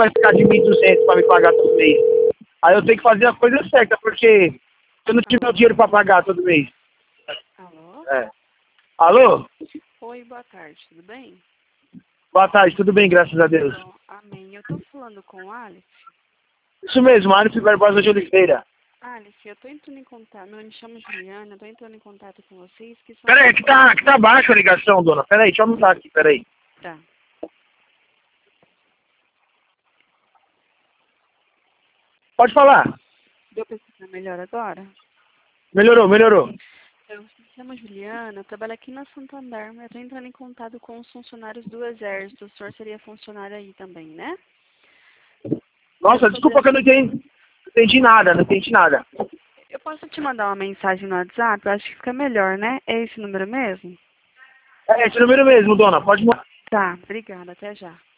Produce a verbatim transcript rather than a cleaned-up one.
vai ficar de mil e duzentos para me pagar todo mês. Aí eu tenho que fazer a coisa certa, porque se eu não tiver o dinheiro para pagar todo mês. Alô? É. Alô? Oi, boa tarde, tudo bem? Boa tarde, tudo bem, graças a Deus. Bom, amém. Eu tô falando com o Alice. Isso mesmo, Alice Barbosa de Oliveira. Alice, eu tô entrando em contato, eu me chamo Juliana, eu tô entrando em contato com vocês, que são... Pera aí, que tá, que tá baixa a ligação, dona. Pera aí, deixa eu aumentar aqui, pera aí. Tá. Pode falar. Deu pra escutar melhor agora? Melhorou, melhorou. Eu me chamo Juliana, eu trabalho aqui na Santander, mas eu tô entrando em contato com os funcionários do Exército. O senhor seria funcionário aí também, né? Nossa, É sobre desculpa a- que eu não entendi, não entendi nada, não entendi nada. Eu posso te mandar uma mensagem no WhatsApp? Eu acho que fica melhor, né? É esse número mesmo? É esse número mesmo, dona, pode mandar. Tá, obrigada, até já.